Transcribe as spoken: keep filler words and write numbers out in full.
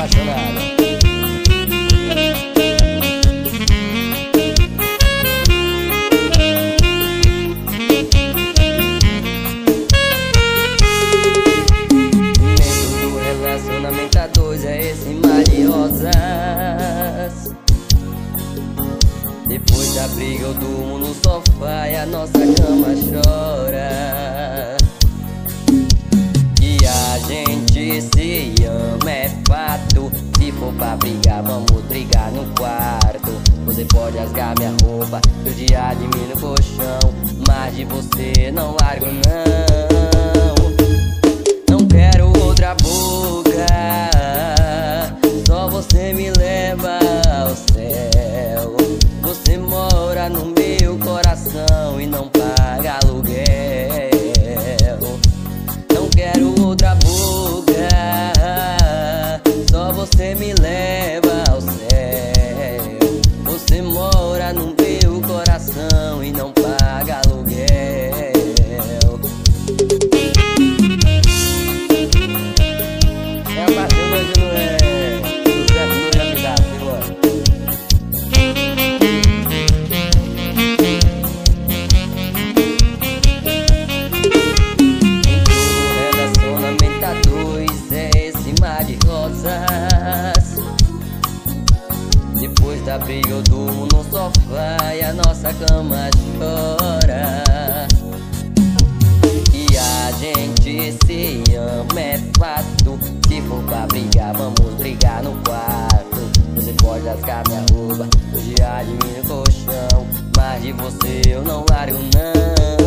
apaixonada. Relacionamento a dois é esse mar de rosas. Depois da briga eu durmo no sofá e a nossa cama chora. E a gente se ama, é fato. Se for pra brigar, vamos brigar no quarto. Você pode rasgar minha roupa, eu te admiro no colchão, mas de você não largo não. Não quero outra boca, só você me leva ao céu. Você mora no meu coração e não paga aluguel. Não quero outra boca, só você me leva ao céu. Você mora no meu coração e não paga aluguel. Depois da briga eu durmo no sofá e a nossa cama chora. E a gente se ama, é fato. Se for pra brigar, vamos brigar no quarto. Você pode rasgar minha roupa, eu te admiro no colchão, mas de você eu não largo não.